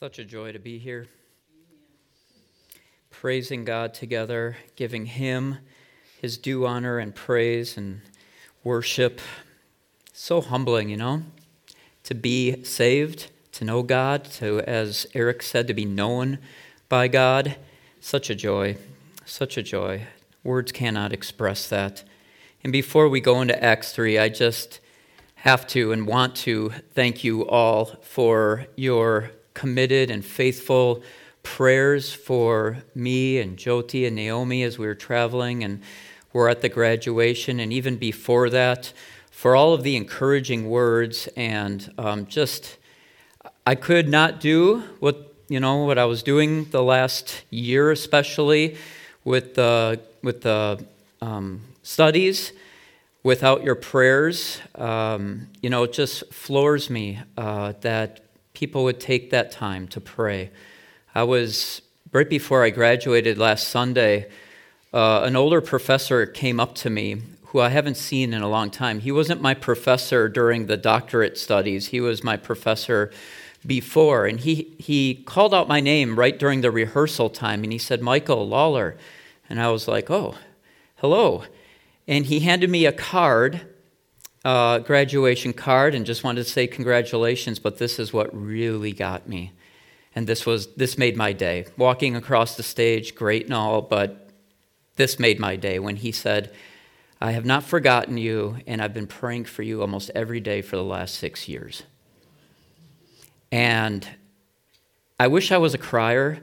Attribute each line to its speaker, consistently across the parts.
Speaker 1: Such a joy to be here, praising God together, giving Him His due honor and praise and worship. So humbling, to be saved, to know God, to, as Eric said, to be known by God. Such a joy, such a joy. Words cannot express that. And before we go into Acts 3, I just have to and want to thank you all for your committed and faithful prayers for me and Jyoti and Naomi as we were traveling and were at the graduation, and even before that, for all of the encouraging words. And I could not do what I was doing the last year, especially with the studies, without your prayers. It just floors me that people would take that time to pray. Right before I graduated last Sunday, an older professor came up to me who I haven't seen in a long time. He wasn't my professor during the doctorate studies. He was my professor before. And he called out my name right during the rehearsal time, and he said, "Michael Lawler." And I was like, "Oh, hello." And he handed me a card, graduation card, and just wanted to say congratulations, but this is what really got me. And this made my day. Walking across the stage, great and all, but this made my day when he said, "I have not forgotten you, and I've been praying for you almost every day for the last 6 years." And I wish I was a crier,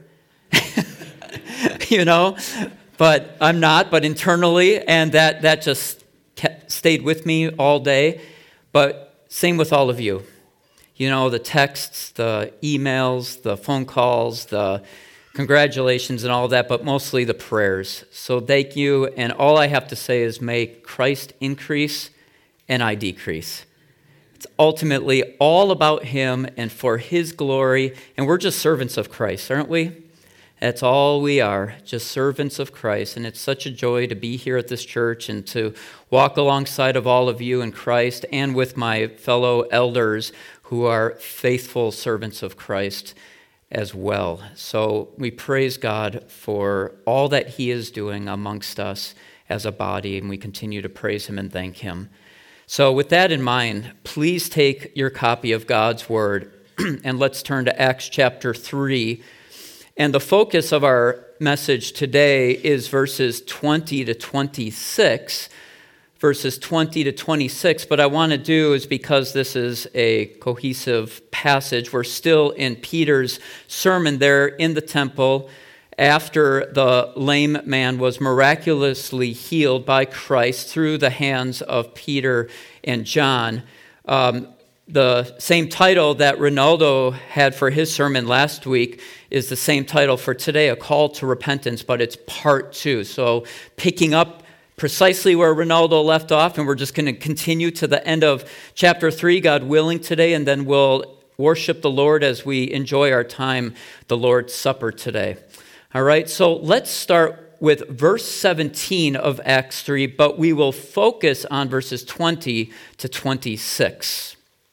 Speaker 1: but I'm not, but internally, and that just stayed with me all day. But same with all of you. The texts, the emails, the phone calls, the congratulations and all that, but mostly the prayers. So thank you, and all I have to say is may Christ increase and I decrease. It's ultimately all about Him and for His glory, and we're just servants of Christ, aren't we? That's all we are, just servants of Christ, and it's such a joy to be here at this church and to walk alongside of all of you in Christ and with my fellow elders who are faithful servants of Christ as well. So we praise God for all that He is doing amongst us as a body, and we continue to praise Him and thank Him. So with that in mind, please take your copy of God's Word and let's turn to Acts chapter 3. And the focus of our message today is verses 20 to 26. Verses 20 to 26, but I want to do is because this is a cohesive passage. We're still in Peter's sermon there in the temple after the lame man was miraculously healed by Christ through the hands of Peter and John. The same title that Ronaldo had for his sermon last week is the same title for today, A Call to Repentance, but it's part 2. So picking up precisely where Ronaldo left off, and we're just going to continue to the end of chapter 3, God willing, today, and then we'll worship the Lord as we enjoy our time, the Lord's Supper today. All right, so let's start with verse 17 of Acts 3, but we will focus on verses 20 to 26.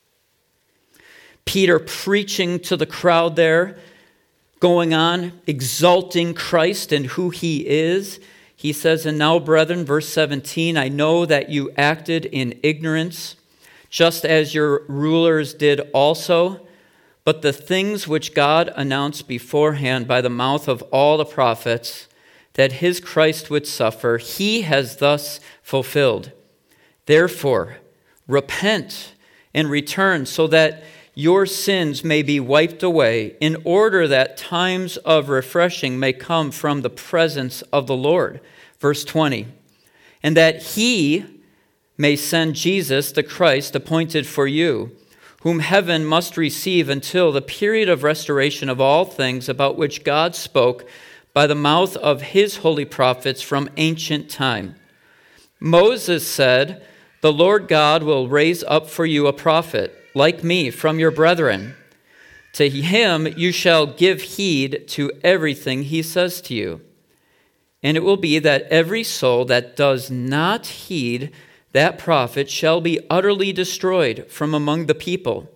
Speaker 1: Peter preaching to the crowd there, going on, exalting Christ and who He is. He says, "And now, brethren," verse 17, "I know that you acted in ignorance, just as your rulers did also. But the things which God announced beforehand by the mouth of all the prophets, that His Christ would suffer, He has thus fulfilled. Therefore, repent and return, so that your sins may be wiped away, in order that times of refreshing may come from the presence of the Lord." Verse 20, "And that He may send Jesus, the Christ, appointed for you, whom heaven must receive until the period of restoration of all things, about which God spoke by the mouth of His holy prophets from ancient time. Moses said, 'The Lord God will raise up for you a prophet, like me, from your brethren. To him you shall give heed to everything he says to you. And it will be that every soul that does not heed that prophet shall be utterly destroyed from among the people.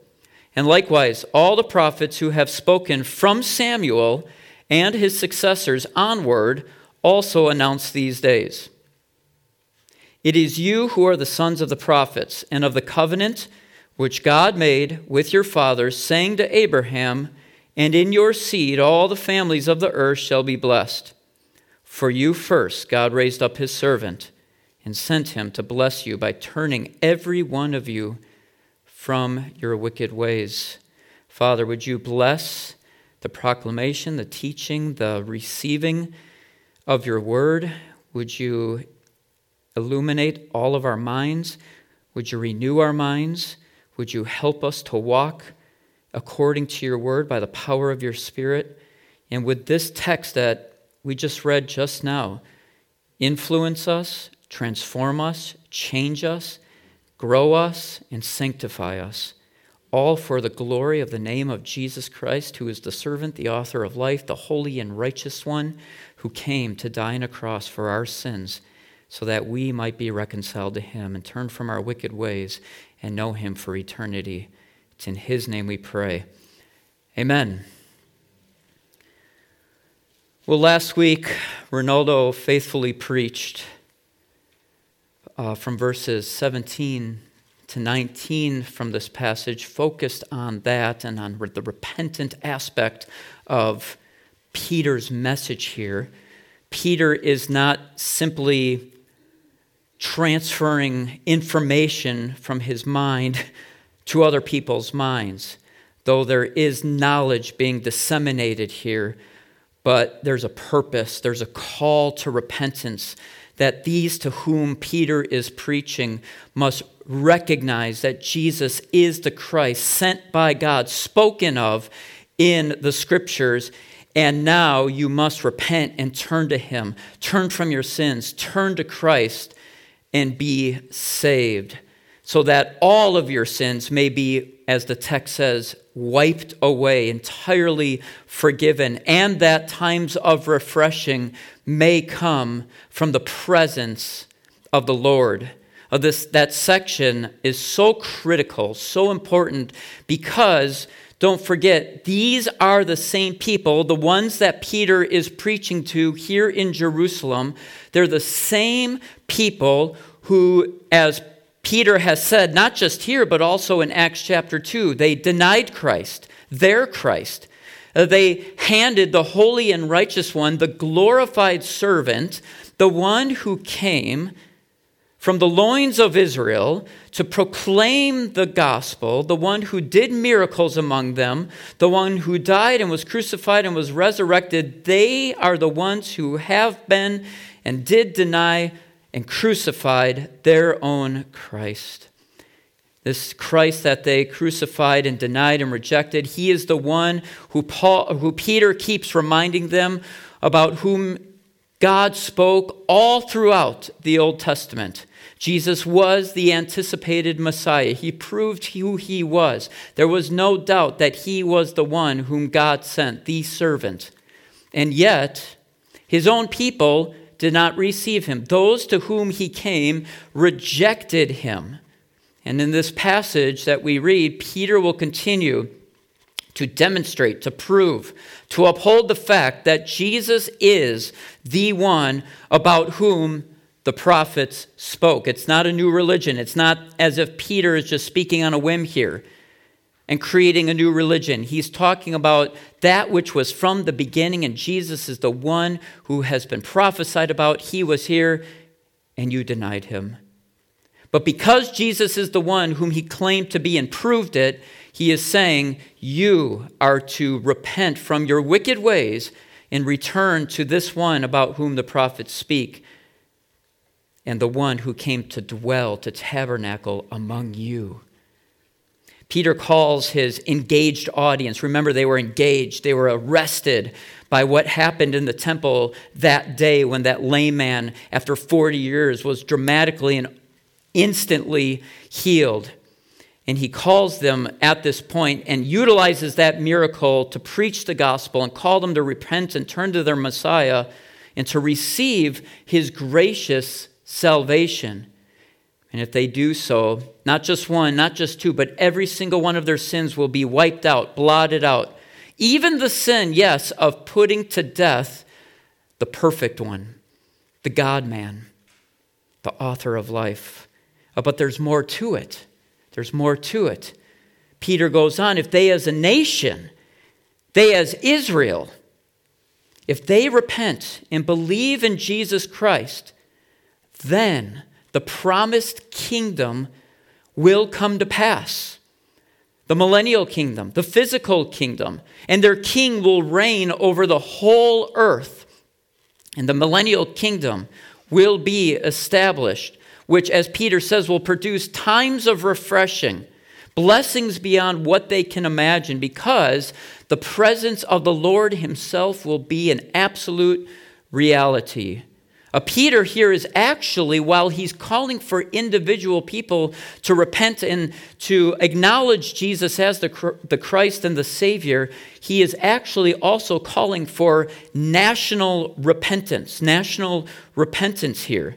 Speaker 1: And likewise, all the prophets who have spoken from Samuel and his successors onward also announce these days. It is you who are the sons of the prophets and of the covenant which God made with your fathers, saying to Abraham, and in your seed all the families of the earth shall be blessed. For you first God raised up his servant and sent him to bless you by turning every one of you from your wicked ways. Father, would you bless the proclamation, the teaching, the receiving of your word? Would you illuminate all of our minds? Would you renew our minds? Would you help us to walk according to your word by the power of your Spirit? And would this text that we just read just now influence us, transform us, change us, grow us, and sanctify us, all for the glory of the name of Jesus Christ, who is the servant, the author of life, the holy and righteous one, who came to die on a cross for our sins, so that we might be reconciled to him and turn from our wicked ways and know him for eternity. It's in his name we pray. Amen. Well, last week, Ronaldo faithfully preached from verses 17 to 19 from this passage, focused on that and on the repentant aspect of Peter's message here. Peter is not simply transferring information from his mind to other people's minds, though there is knowledge being disseminated here, but there's a purpose, there's a call to repentance, that these to whom Peter is preaching must recognize that Jesus is the Christ sent by God, spoken of in the Scriptures, and now you must repent and turn to him. Turn from your sins, turn to Christ, and be saved, so that all of your sins may be, as the text says, wiped away, entirely forgiven, and that times of refreshing may come from the presence of the Lord. That section is so critical, so important, because don't forget, these are the same people, the ones that Peter is preaching to here in Jerusalem. They're the same people who, as Peter has said, not just here, but also in Acts chapter 2, they denied Christ, their Christ. They handed the holy and righteous one, the glorified servant, the one who came from the loins of Israel to proclaim the gospel, the one who did miracles among them, the one who died and was crucified and was resurrected. They are the ones who have been and did deny and crucified their own Christ. This Christ that they crucified and denied and rejected, he is the one who Peter keeps reminding them about, whom God spoke all throughout the Old Testament. Jesus was the anticipated Messiah. He proved who he was. There was no doubt that he was the one whom God sent, the servant. And yet, his own people did not receive him. Those to whom he came rejected him. And in this passage that we read, Peter will continue to demonstrate, to prove, to uphold the fact that Jesus is the one about whom the prophets spoke. It's not a new religion. It's not as if Peter is just speaking on a whim here and creating a new religion. He's talking about that which was from the beginning, and Jesus is the one who has been prophesied about. He was here, and you denied him. But because Jesus is the one whom he claimed to be and proved it, he is saying, you are to repent from your wicked ways and return to this one about whom the prophets speak, and the one who came to dwell, to tabernacle among you. Peter calls his engaged audience. Remember, they were engaged. They were arrested by what happened in the temple that day when that lame man, after 40 years, was dramatically and instantly healed. And he calls them at this point and utilizes that miracle to preach the gospel and call them to repent and turn to their Messiah and to receive his gracious salvation. And if they do so, not just one, not just two, but every single one of their sins will be wiped out, blotted out. Even the sin, yes, of putting to death the perfect one, the God-man, the author of life. But there's more to it. There's more to it. Peter goes on, if they as a nation, they as Israel, if they repent and believe in Jesus Christ, then the promised kingdom will come to pass. The millennial kingdom, the physical kingdom, and their king will reign over the whole earth. And the millennial kingdom will be established, which, as Peter says, will produce times of refreshing, blessings beyond what they can imagine, because the presence of the Lord himself will be an absolute reality. Peter here is actually, while he's calling for individual people to repent and to acknowledge Jesus as the Christ and the Savior, he is actually also calling for national repentance here.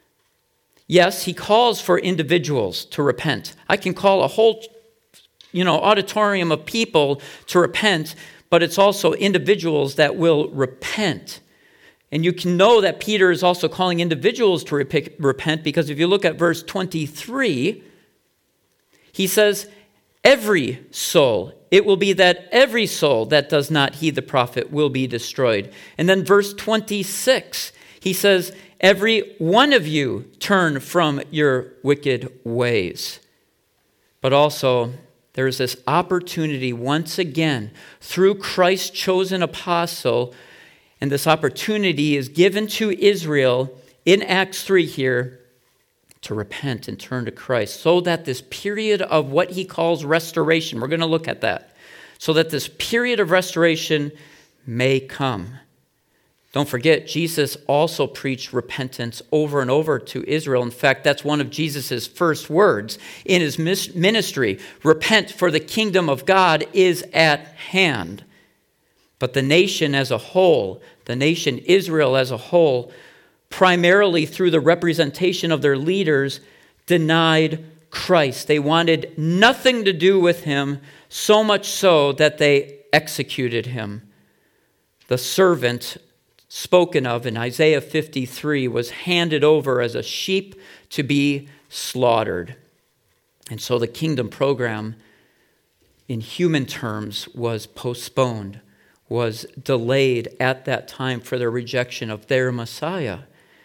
Speaker 1: Yes, he calls for individuals to repent. I can call a whole, auditorium of people to repent, but it's also individuals that will repent. And you can know that Peter is also calling individuals to repent, because if you look at verse 23, he says, every soul, it will be that every soul that does not heed the prophet will be destroyed. And then verse 26, he says, every one of you turn from your wicked ways. But also, there's this opportunity once again through Christ's chosen apostle. And this opportunity is given to Israel in Acts 3 here to repent and turn to Christ, so that this period of what he calls restoration, we're going to look at that, so that this period of restoration may come. Don't forget, Jesus also preached repentance over and over to Israel. In fact, that's one of Jesus' first words in his ministry. Repent, for the kingdom of God is at hand. But the nation as a whole, the nation Israel as a whole, primarily through the representation of their leaders, denied Christ. They wanted nothing to do with him, so much so that they executed him. The servant spoken of in Isaiah 53 was handed over as a sheep to be slaughtered. And so the kingdom program, in human terms, was postponed, was delayed at that time for their rejection of their Messiah.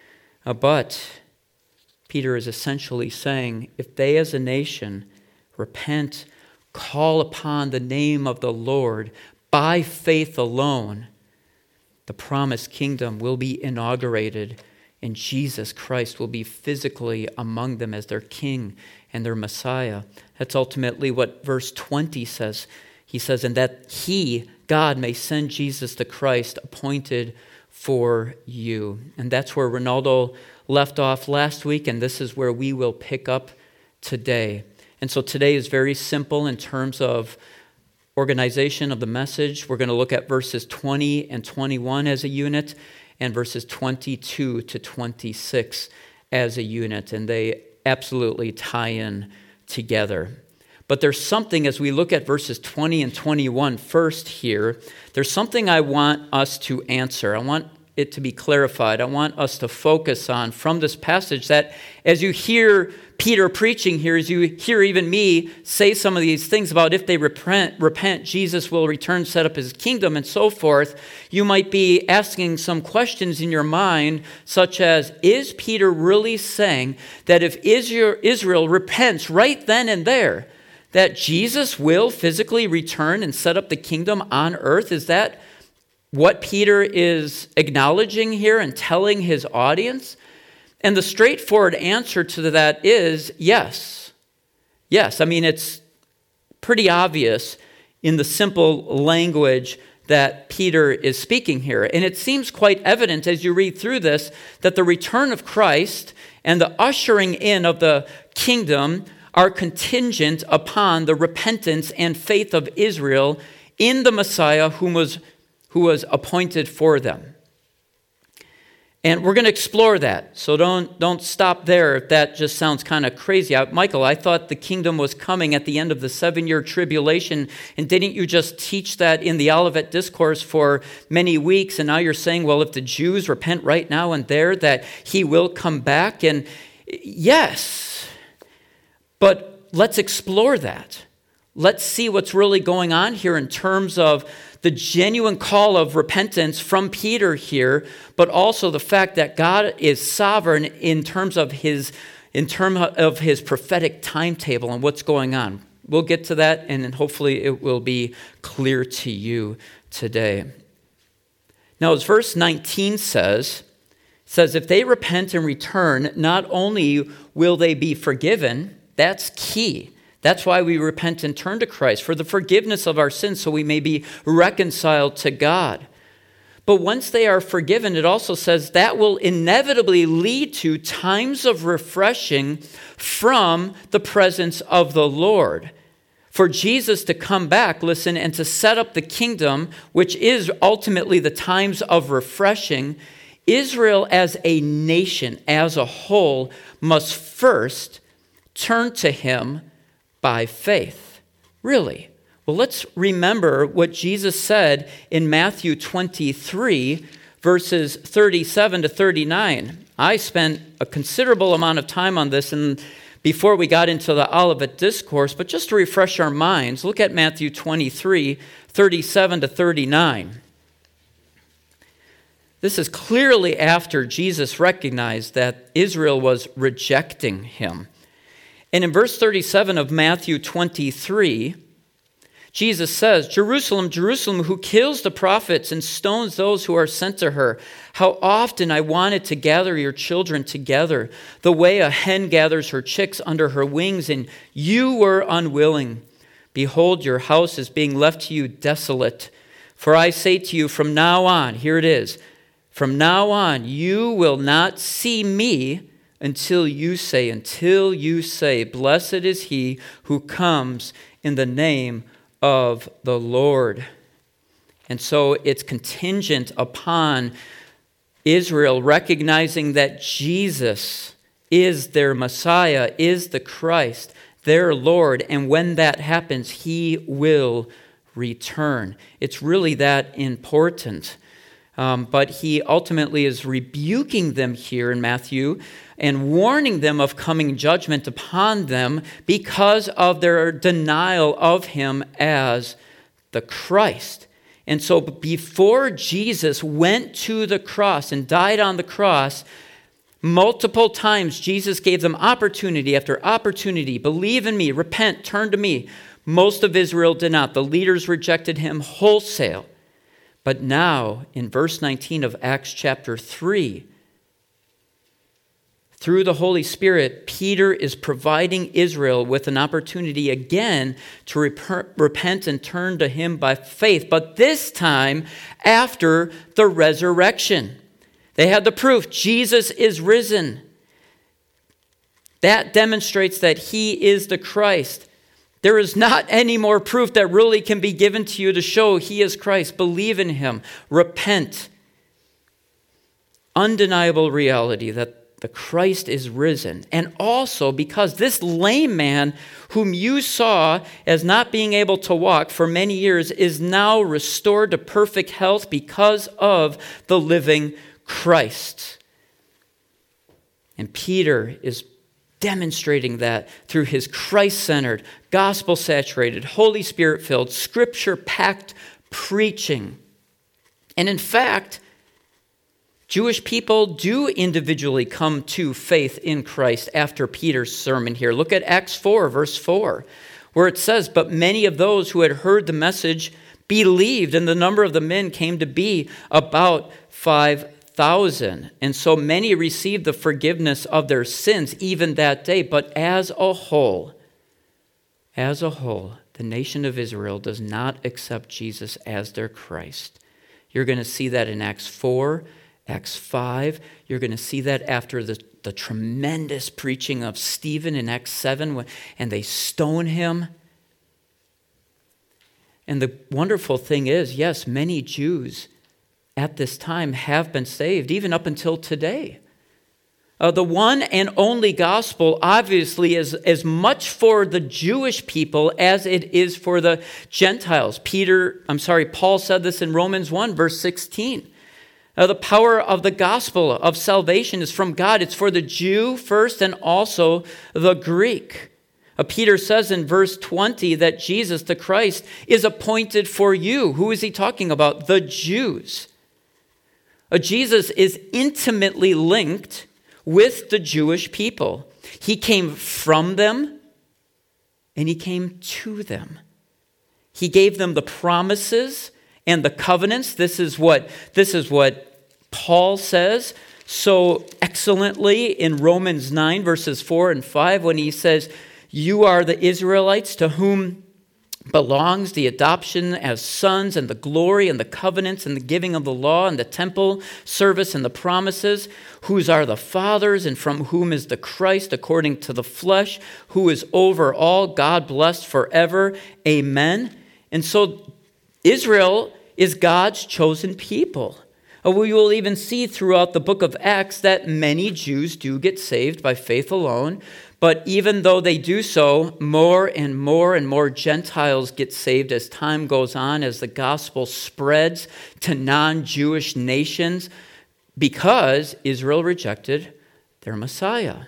Speaker 1: But Peter is essentially saying, if they as a nation repent, call upon the name of the Lord by faith alone, the promised kingdom will be inaugurated, and Jesus Christ will be physically among them as their king and their Messiah. That's ultimately what verse 20 says. He says, and that he, God, may send Jesus the Christ appointed for you. And that's where Ronaldo left off last week, and this is where we will pick up today. And so today is very simple in terms of organization of the message. We're going to look at verses 20 and 21 as a unit, and verses 22 to 26 as a unit, and they absolutely tie in together. But there's something, as we look at verses 20 and 21 first here, there's something I want us to answer. I want it to be clarified. I want us to focus on from this passage, that as you hear Peter preaching here, as you hear even me say some of these things about if they repent, Jesus will return, set up his kingdom, and so forth, you might be asking some questions in your mind, such as, is Peter really saying that if Israel repents right then and there, that Jesus will physically return and set up the kingdom on earth? Is that what Peter is acknowledging here and telling his audience? And the straightforward answer to that is yes. Yes, I mean, it's pretty obvious in the simple language that Peter is speaking here. And it seems quite evident as you read through this that the return of Christ and the ushering in of the kingdom are contingent upon the repentance and faith of Israel in the Messiah who was appointed for them. And we're going to explore that. So don't stop there if that just sounds kind of crazy. Michael, I thought the kingdom was coming at the end of the 7-year tribulation. And didn't you just teach that in the Olivet Discourse for many weeks? And now you're saying, well, if the Jews repent right now and there, that he will come back. And yes, but let's explore that. Let's see what's really going on here in terms of the genuine call of repentance from Peter here, but also the fact that God is sovereign in terms of his prophetic timetable and what's going on. We'll get to that, and then hopefully it will be clear to you today. Now, as verse 19 says, if they repent and return, not only will they be forgiven, that's key. That's why we repent and turn to Christ, for the forgiveness of our sins, so we may be reconciled to God. But once they are forgiven, it also says that will inevitably lead to times of refreshing from the presence of the Lord. For Jesus to come back, listen, and to set up the kingdom, which is ultimately the times of refreshing, Israel as a nation, as a whole, must first turn to him by faith. Really? Well, let's remember what Jesus said in Matthew 23, verses 37 to 39. I spent a considerable amount of time on this before we got into the Olivet Discourse, but just to refresh our minds, look at Matthew 23, 37 to 39. This is clearly after Jesus recognized that Israel was rejecting him. And in verse 37 of Matthew 23, Jesus says, Jerusalem, Jerusalem, who kills the prophets and stones those who are sent to her. How often I wanted to gather your children together, the way a hen gathers her chicks under her wings, and you were unwilling. Behold, your house is being left to you desolate. For I say to you, from now on, here it is, from now on, you will not see me until you say, blessed is he who comes in the name of the Lord. And so it's contingent upon Israel recognizing that Jesus is their Messiah, is the Christ, their Lord. And when that happens, he will return. It's really that important. But he ultimately is rebuking them here in Matthew and warning them of coming judgment upon them because of their denial of him as the Christ. And so before Jesus went to the cross and died on the cross, multiple times Jesus gave them opportunity after opportunity. Believe in me, repent, turn to me. Most of Israel did not. The leaders rejected him wholesale. But now, in verse 19 of Acts chapter 3, through the Holy Spirit, Peter is providing Israel with an opportunity again to repent and turn to him by faith, but this time after the resurrection. They had the proof, Jesus is risen. That demonstrates that he is the Christ. There is not any more proof that really can be given to you to show he is Christ. Believe in him. Repent. Undeniable reality that the Christ is risen. And also because this lame man whom you saw as not being able to walk for many years is now restored to perfect health because of the living Christ. And Peter is demonstrating that through his Christ-centered, gospel-saturated, Holy Spirit-filled, scripture-packed preaching. And in fact, Jewish people do individually come to faith in Christ after Peter's sermon here. Look at Acts 4, verse 4, where it says, "But many of those who had heard the message believed, and the number of the men came to be about 5,000. And so many received the forgiveness of their sins even that day. But as a whole, the nation of Israel does not accept Jesus as their Christ. You're going to see that in Acts 4, Acts 5. You're going to see that after the tremendous preaching of Stephen in Acts 7, and they stone him. And the wonderful thing is, yes, many Jews at this time have been saved, even up until today. The one and only gospel obviously is as much for the Jewish people as it is for the Gentiles. Paul said this in Romans 1, verse 16. The power of the gospel of salvation is from God. It's for the Jew first and also the Greek. Peter says in verse 20 that Jesus, the Christ, is appointed for you. Who is he talking about? The Jews. Jesus is intimately linked with the Jewish people. He came from them and he came to them. He gave them the promises and the covenants. This is what Paul says so excellently in Romans 9, verses 4 and 5, when he says, "You are the Israelites to whom belongs the adoption as sons and the glory and the covenants and the giving of the law and the temple service and the promises, whose are the fathers and from whom is the Christ according to the flesh, who is over all, God blessed forever. Amen." And so Israel is God's chosen people. We will even see throughout the book of Acts that many Jews do get saved by faith alone. But even though they do so, more and more Gentiles get saved as time goes on, as the gospel spreads to non-Jewish nations, because Israel rejected their Messiah.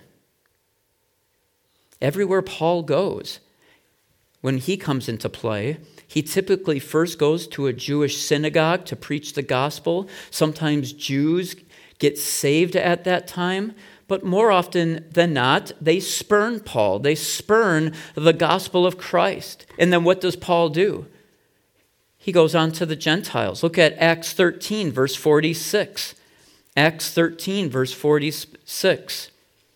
Speaker 1: Everywhere Paul goes, when he comes into play, he typically first goes to a Jewish synagogue to preach the gospel. Sometimes Jews get saved at that time. But more often than not, they spurn Paul. They spurn the gospel of Christ. And then what does Paul do? He goes on to the Gentiles. Look at Acts 13, verse 46. Acts 13, verse 46.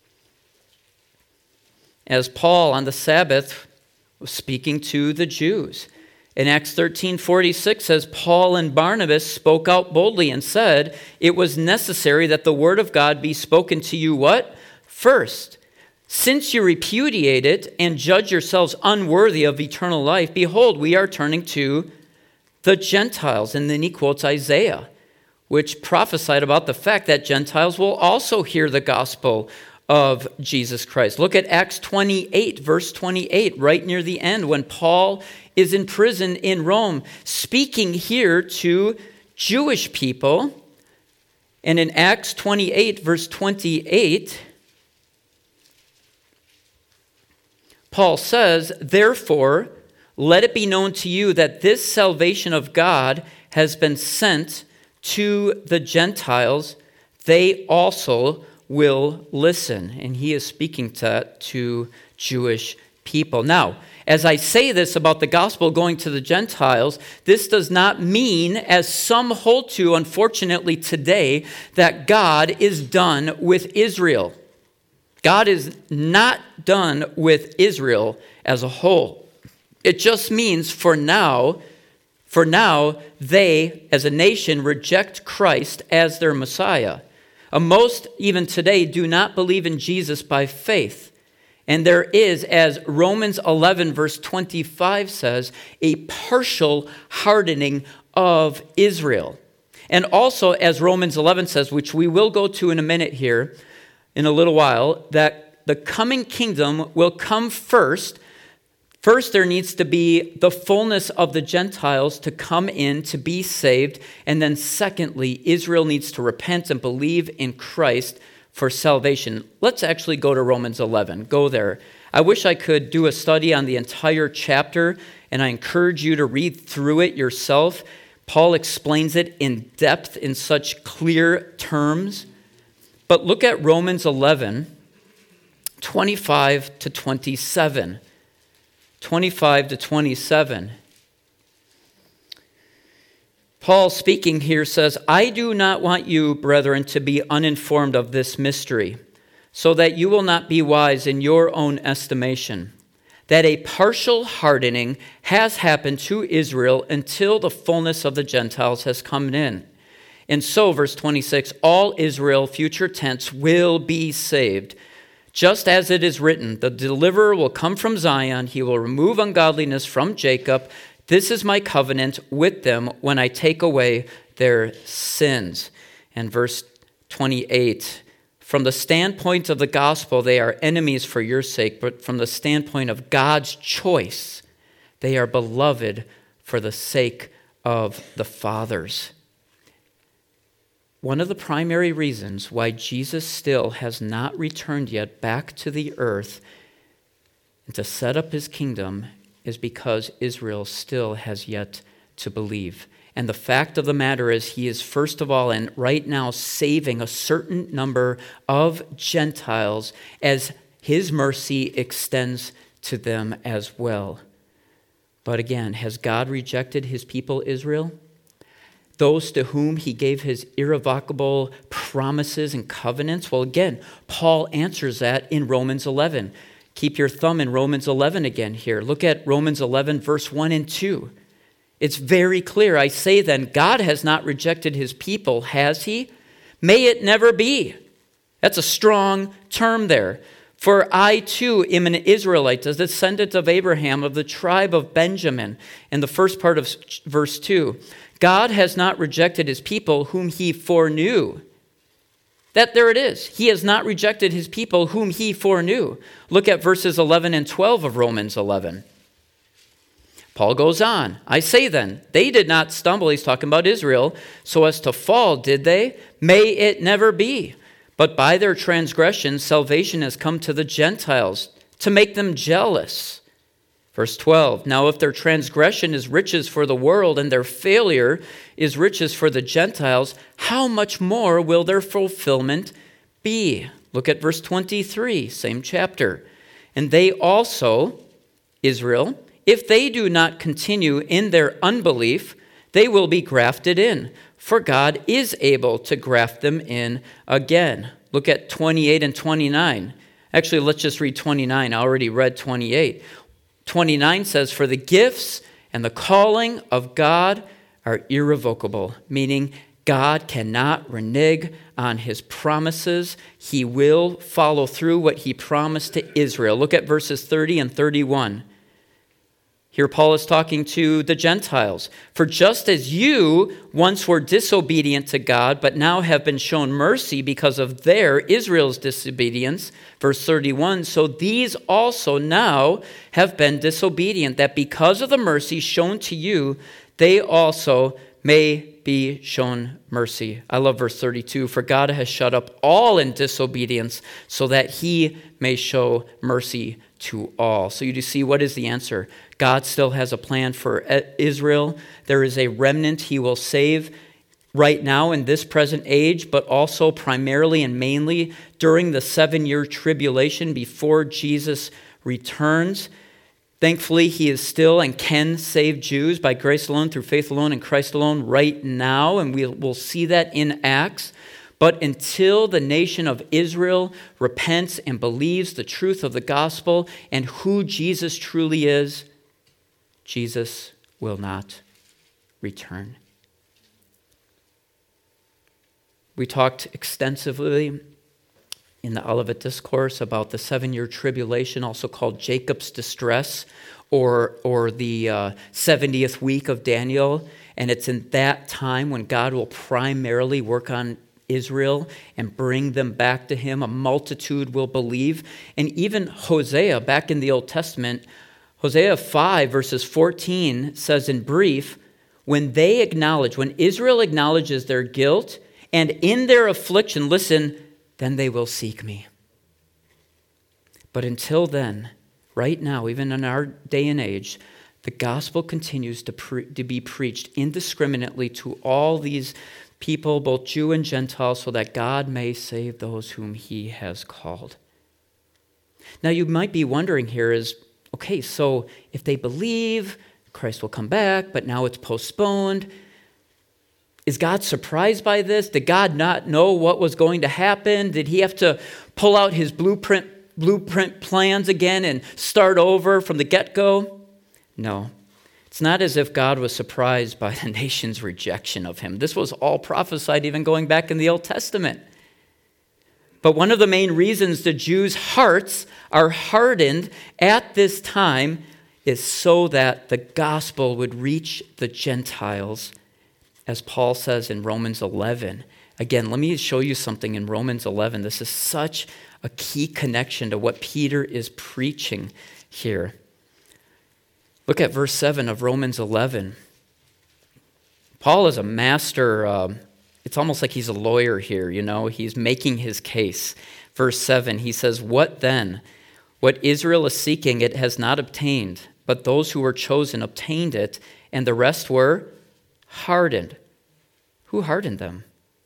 Speaker 1: As Paul on the Sabbath was speaking to the Jews. In Acts 13:46 says, Paul and Barnabas spoke out boldly and said, "It was necessary that the word of God be spoken to you," what? "First, since you repudiate it and judge yourselves unworthy of eternal life, behold, we are turning to the Gentiles." And then he quotes Isaiah, which prophesied about the fact that Gentiles will also hear the gospel of Jesus Christ. Look at Acts 28, verse 28, right near the end, when Paul is in prison in Rome, speaking here to Jewish people. And in Acts 28, verse 28, Paul says, "Therefore, let it be known to you that this salvation of God has been sent to the Gentiles. They also will listen." And he is speaking to Jewish people. Now, as I say this about the gospel going to the Gentiles, this does not mean, as some hold to, unfortunately today, that God is done with Israel. God is not done with Israel as a whole. It just means for now, they, as a nation, reject Christ as their Messiah. Most, even today, do not believe in Jesus by faith. And there is, as Romans 11, verse 25 says, a partial hardening of Israel. And also, as Romans 11 says, which we will go to in a minute here, in a little while, that the coming kingdom will come first. First, there needs to be the fullness of the Gentiles to come in to be saved. And then secondly, Israel needs to repent and believe in Christ for salvation. Let's actually go to Romans 11. Go there. I wish I could do a study on the entire chapter, and I encourage you to read through it yourself. Paul explains it in depth in such clear terms. But look at Romans 11, 25 to 27. 25 to 27. Paul speaking here says, "I do not want you, brethren, to be uninformed of this mystery, so that you will not be wise in your own estimation, that a partial hardening has happened to Israel until the fullness of the Gentiles has come in. And so," verse 26, "all Israel, future tense, will be saved. Just as it is written, the deliverer will come from Zion, he will remove ungodliness from Jacob. This is my covenant with them when I take away their sins. And verse 28, from the standpoint of the gospel, they are enemies for your sake, but from the standpoint of God's choice, they are beloved for the sake of the fathers. One of the primary reasons why Jesus still has not returned yet back to the earth and to set up his kingdom is because Israel still has yet to believe. And the fact of the matter is, he is first of all and right now saving a certain number of Gentiles as his mercy extends to them as well. But again, has God rejected his people, Israel? Those to whom he gave his irrevocable promises and covenants? Well, again, Paul answers that in Romans 11. Keep your thumb in Romans 11 again here. Look at Romans 11, verse 1 and 2. It's very clear. I say then, God has not rejected his people, has he? May it never be. That's a strong term there. For I too am an Israelite, a descendant of Abraham, of the tribe of Benjamin. In the first part of verse 2, God has not rejected his people whom he foreknew. There it is. He has not rejected his people whom he foreknew. Look at verses 11 and 12 of Romans 11. Paul goes on. I say then, they did not stumble, he's talking about Israel, so as to fall, did they? May it never be. But by their transgression, salvation has come to the Gentiles to make them jealous. Verse 12, now if their transgression is riches for the world and their failure is riches for the Gentiles, how much more will their fulfillment be? Look at verse 23, same chapter. And they also, Israel, if they do not continue in their unbelief, they will be grafted in, for God is able to graft them in again. Look at 28 and 29. Actually, let's just read 29. I already read 28. 29 says, for the gifts and the calling of God are irrevocable, meaning God cannot renege on his promises. He will follow through what he promised to Israel. Look at verses 30 and 31. Here Paul is talking to the Gentiles. For just as you once were disobedient to God, but now have been shown mercy because of Israel's disobedience, verse 31, so these also now have been disobedient, that because of the mercy shown to you, they also may be shown mercy. I love verse 32. For God has shut up all in disobedience so that he may show mercy to all. So you do see, what is the answer? God still has a plan for Israel. There is a remnant he will save right now in this present age, but also primarily and mainly during the 7-year tribulation before Jesus returns. Thankfully, he is still and can save Jews by grace alone, through faith alone, in Christ alone right now, and we'll see that in Acts. But until the nation of Israel repents and believes the truth of the gospel and who Jesus truly is, Jesus will not return. We talked extensively in the Olivet Discourse about the 7-year tribulation, also called Jacob's distress, or the 70th week of Daniel. And it's in that time when God will primarily work on Israel and bring them back to him. A multitude will believe. And even Hosea, back in the Old Testament, Hosea 5 verses 14 says in brief, when Israel acknowledges their guilt and in their affliction, listen, then they will seek me. But until then, right now, even in our day and age, the gospel continues to be preached indiscriminately to all these people, both Jew and Gentile, so that God may save those whom he has called. Now you might be wondering here is, okay, so if they believe, Christ will come back, but now it's postponed. Is God surprised by this? Did God not know what was going to happen? Did he have to pull out his blueprint plans again and start over from the get-go? No. It's not as if God was surprised by the nation's rejection of him. This was all prophesied even going back in the Old Testament. But one of the main reasons the Jews' hearts are hardened at this time is so that the gospel would reach the Gentiles, as Paul says in Romans 11. Again, let me show you something in Romans 11. This is such a key connection to what Peter is preaching here. Look at verse 7 of Romans 11. Paul is a master, it's almost like he's a lawyer here, He's making his case. Verse 7, he says, "What then? What Israel is seeking, it has not obtained, but those who were chosen obtained it, and the rest were hardened." Who hardened them?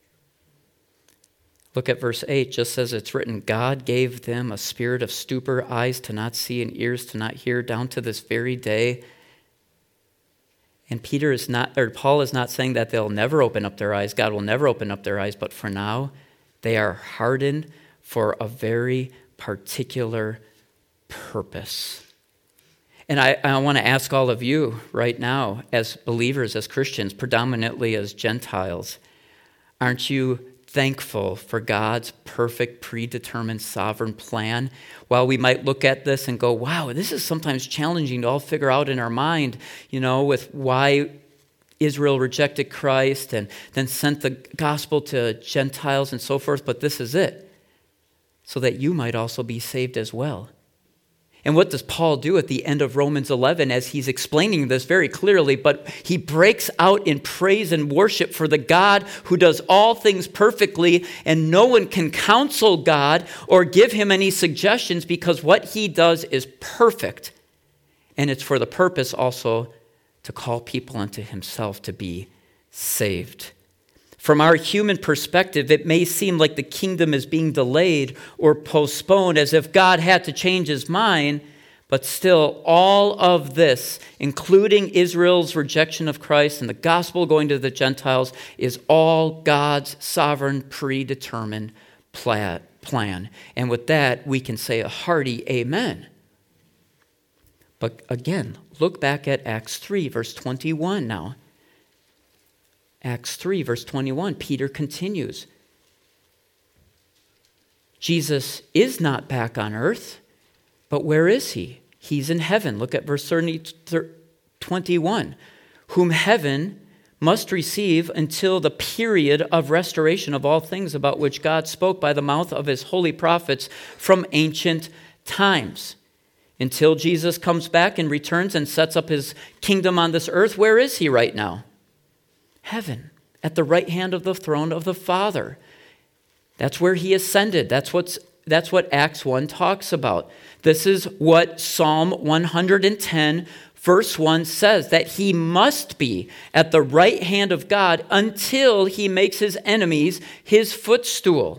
Speaker 1: Look at verse 8, just as it's written, "God gave them a spirit of stupor, eyes to not see and ears to not hear, down to this very day." And Paul is not saying that they'll never open up their eyes. God will never open up their eyes, but for now, they are hardened for a very particular purpose. And I want to ask all of you right now, as believers, as Christians, predominantly as Gentiles, aren't you thankful for God's perfect, predetermined, sovereign plan? While we might look at this and go, wow, this is sometimes challenging to all figure out in our mind, with why Israel rejected Christ and then sent the gospel to Gentiles and so forth, but this is it, so that you might also be saved as well. And what does Paul do at the end of Romans 11 as he's explaining this very clearly? But he breaks out in praise and worship for the God who does all things perfectly, and no one can counsel God or give him any suggestions because what he does is perfect. And it's for the purpose also to call people unto himself to be saved. From our human perspective, it may seem like the kingdom is being delayed or postponed, as if God had to change his mind, but still all of this, including Israel's rejection of Christ and the gospel going to the Gentiles, is all God's sovereign, predetermined plan. And with that, we can say a hearty amen. But again, look back at Acts 3, verse 21 now. Acts 3, verse 21, Peter continues. Jesus is not back on earth, but where is he? He's in heaven. Look at verse 21. Whom heaven must receive until the period of restoration of all things about which God spoke by the mouth of his holy prophets from ancient times. Until Jesus comes back and returns and sets up his kingdom on this earth, where is he right now? Heaven, at the right hand of the throne of the Father. That's where he ascended. That's what Acts 1 talks about. This is what Psalm 110, verse 1 says, that he must be at the right hand of God until he makes his enemies his footstool.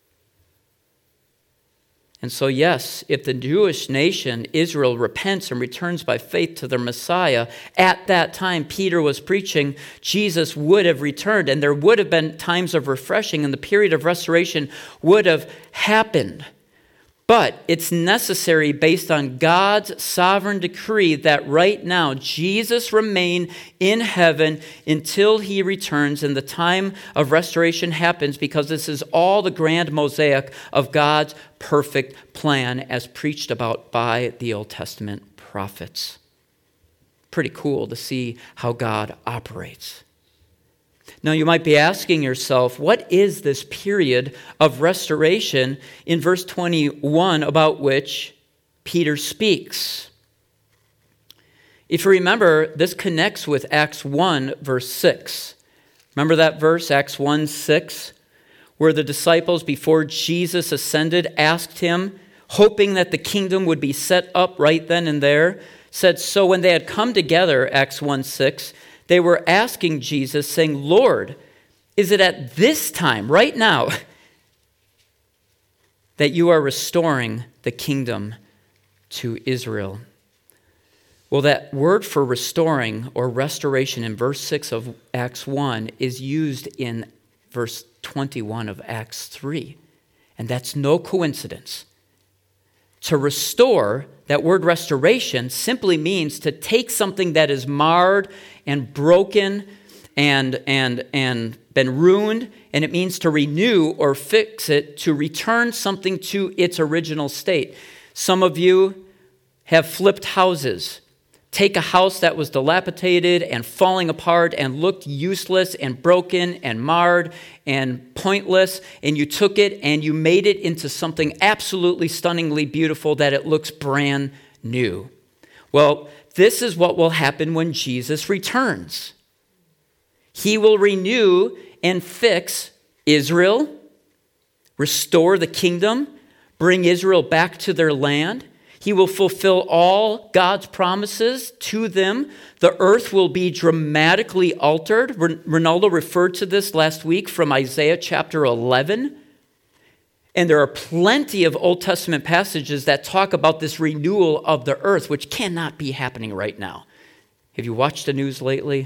Speaker 1: And so, yes, if the Jewish nation, Israel, repents and returns by faith to their Messiah, at that time Peter was preaching, Jesus would have returned, and there would have been times of refreshing, and the period of restoration would have happened. But it's necessary, based on God's sovereign decree, that right now Jesus remain in heaven until he returns and the time of restoration happens, because this is all the grand mosaic of God's perfect plan as preached about by the Old Testament prophets. Pretty cool to see how God operates. Now, you might be asking yourself, what is this period of restoration in verse 21 about which Peter speaks? If you remember, this connects with Acts 1, verse 6. Remember that verse, Acts 1, 6, where the disciples, before Jesus ascended, asked him, hoping that the kingdom would be set up right then and there, said, so when they had come together, Acts 1, 6, they were asking Jesus, saying, Lord, is it at this time, right now, that you are restoring the kingdom to Israel? Well, that word for restoring or restoration in verse 6 of Acts 1 is used in verse 21 of Acts 3. And that's no coincidence. To restore, that word restoration simply means to take something that is marred and broken and been ruined, and it means to renew or fix it, to return something to its original state. Some of you have flipped houses. take a house that was dilapidated and falling apart and looked useless and broken and marred and pointless, and you took it and you made it into something absolutely stunningly beautiful that it looks brand new. Well, this is what will happen when Jesus returns. He will renew and fix Israel, restore the kingdom, bring Israel back to their land. He will fulfill all God's promises to them. The earth will be dramatically altered. Ronaldo referred to this last week from Isaiah chapter 11. And there are plenty of Old Testament passages that talk about this renewal of the earth, which cannot be happening right now. Have you watched the news lately?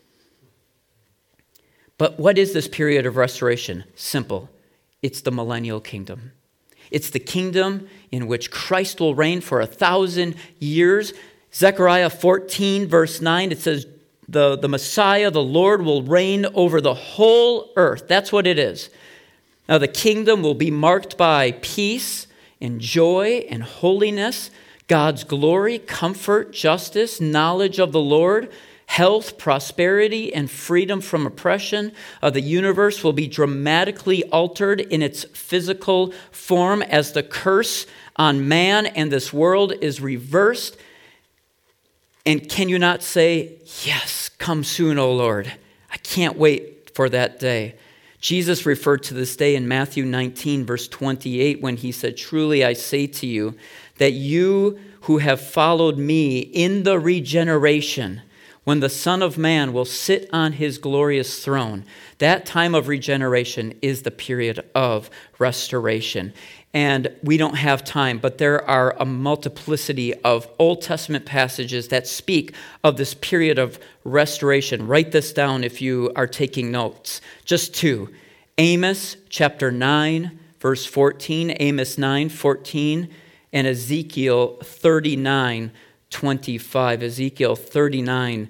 Speaker 1: But what is this period of restoration? Simple. It's the millennial kingdom. It's the kingdom in which Christ will reign for 1,000 years. Zechariah 14, verse 9, it says, the Messiah, the Lord, will reign over the whole earth. That's what it is. Now, the kingdom will be marked by peace and joy and holiness, God's glory, comfort, justice, knowledge of the Lord, health, prosperity, and freedom from oppression. The universe will be dramatically altered in its physical form as the curse on man and this world is reversed. And can you not say, yes, come soon, O Lord? I can't wait for that day. Jesus referred to this day in Matthew 19, verse 28, when he said, truly I say to you that you who have followed me in the regeneration, when the Son of Man will sit on his glorious throne, that time of regeneration is the period of restoration. And we don't have time, but there are a multiplicity of Old Testament passages that speak of this period of restoration. Write this down if you are taking notes. Just two. Amos chapter 9, verse 14, Amos 9, 14, and Ezekiel 39, 25. Ezekiel 39,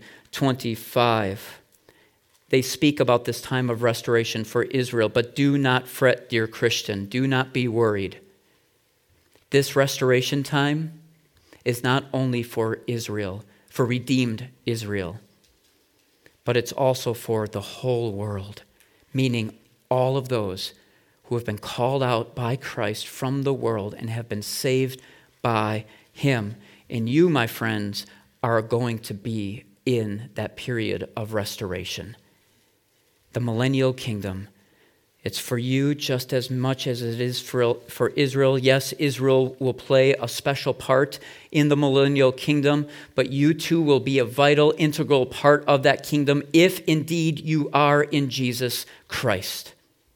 Speaker 1: 25. They speak about this time of restoration for Israel, but do not fret, dear Christian. Do not be worried. This restoration time is not only for Israel, for redeemed Israel, but it's also for the whole world, meaning all of those who have been called out by Christ from the world and have been saved by him. And you, my friends, are going to be in that period of restoration. The millennial kingdom, it's for you just as much as it is for Israel. Yes, Israel will play a special part in the millennial kingdom, but you too will be a vital, integral part of that kingdom if indeed you are in Jesus Christ.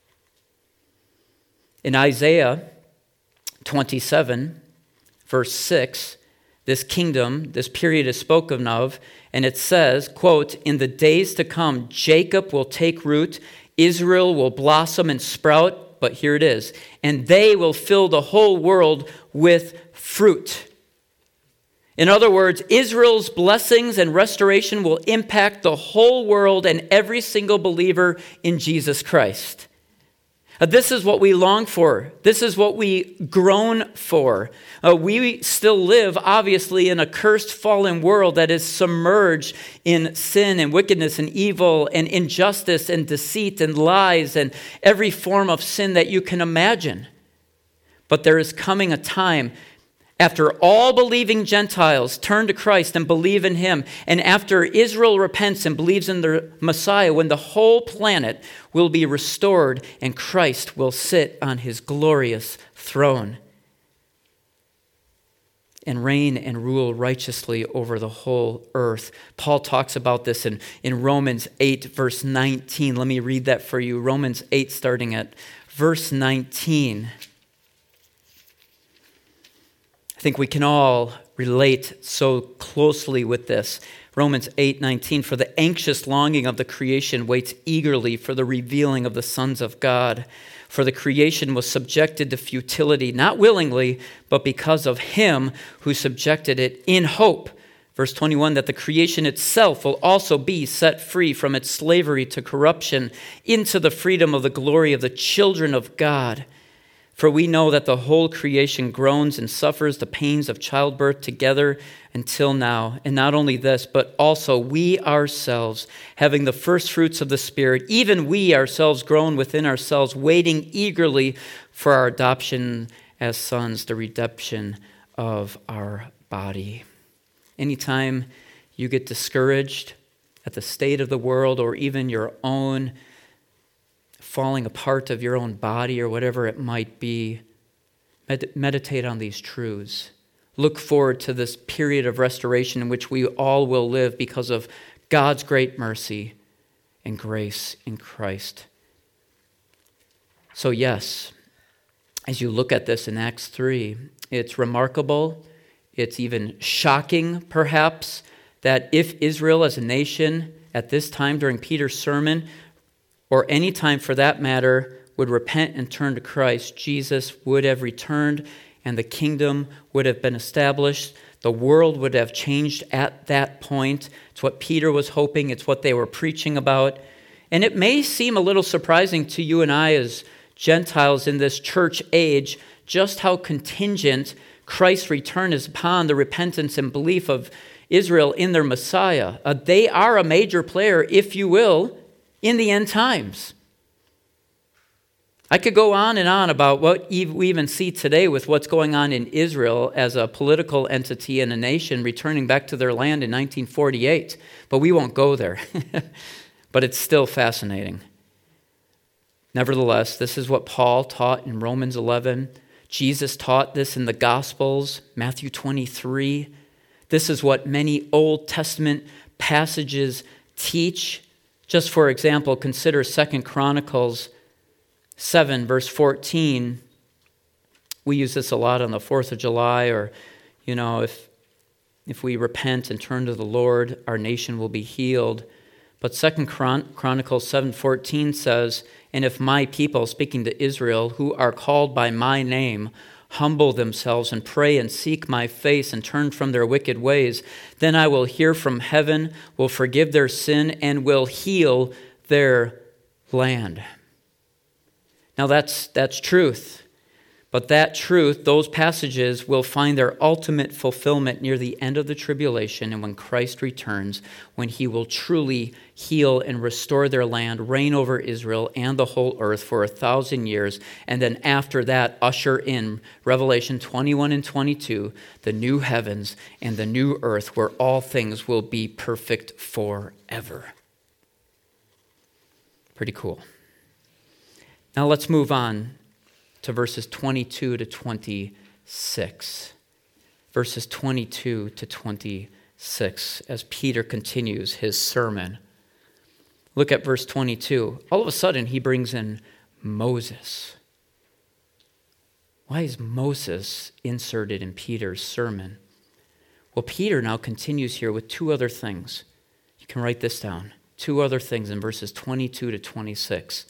Speaker 1: In Isaiah 27, verse 6, this kingdom, this period is spoken of, and it says, quote, in the days to come, Jacob will take root, Israel will blossom and sprout, but here it is, and they will fill the whole world with fruit. In other words, Israel's blessings and restoration will impact the whole world and every single believer in Jesus Christ. This is what we long for. This is what we groan for. We still live, obviously, in a cursed, fallen world that is submerged in sin and wickedness and evil and injustice and deceit and lies and every form of sin that you can imagine. But there is coming a time after all believing Gentiles turn to Christ and believe in him, and after Israel repents and believes in the Messiah, when the whole planet will be restored and Christ will sit on his glorious throne and reign and rule righteously over the whole earth. Paul talks about this in Romans 8, verse 19. Let me read that for you. Romans 8, starting at verse 19. I think we can all relate so closely with this. Romans 8:19, for the anxious longing of the creation waits eagerly for the revealing of the sons of God. For the creation was subjected to futility, not willingly, but because of him who subjected it in hope. Verse 21, that the creation itself will also be set free from its slavery to corruption into the freedom of the glory of the children of God. For we know that the whole creation groans and suffers the pains of childbirth together until now. And not only this, but also we ourselves, having the first fruits of the Spirit, even we ourselves groan within ourselves, waiting eagerly for our adoption as sons, the redemption of our body. Anytime you get discouraged at the state of the world or even your own falling apart of your own body or whatever it might be, meditate on these truths. Look forward to this period of restoration in which we all will live because of God's great mercy and grace in Christ. So yes, as you look at this in Acts 3, it's remarkable, it's even shocking perhaps, that if Israel as a nation at this time during Peter's sermon, or any time for that matter, would repent and turn to Christ, Jesus would have returned and the kingdom would have been established. The world would have changed at that point. It's what Peter was hoping. It's what they were preaching about. And it may seem a little surprising to you and I as Gentiles in this church age just how contingent Christ's return is upon the repentance and belief of Israel in their Messiah. They are a major player, if you will, in the end times. I could go on and on about what we even see today with what's going on in Israel as a political entity and a nation returning back to their land in 1948, but we won't go there. But it's still fascinating. Nevertheless, this is what Paul taught in Romans 11. Jesus taught this in the Gospels, Matthew 23. This is what many Old Testament passages teach. Just for example, consider 2 Chronicles 7, verse 14. We use this a lot on the 4th of July, or, if we repent and turn to the Lord, our nation will be healed. But 2 Chronicles 7:14 says, "And if my people," speaking to Israel, "who are called by my name, humble themselves and pray and seek my face and turn from their wicked ways, then I will hear from heaven, will forgive their sin, and will heal their land." Now that's truth. But that truth, those passages will find their ultimate fulfillment near the end of the tribulation and when Christ returns, when he will truly heal and restore their land, reign over Israel and the whole earth for 1,000 years, and then after that usher in Revelation 21 and 22, the new heavens and the new earth where all things will be perfect forever. Pretty cool. Now let's move on to verses 22 to 26. Verses 22 to 26 as Peter continues his sermon. Look at verse 22. All of a sudden he brings in Moses. Why is Moses inserted in Peter's sermon? Well, Peter now continues here with two other things. You can write this down. Two other things in verses 22 to 26.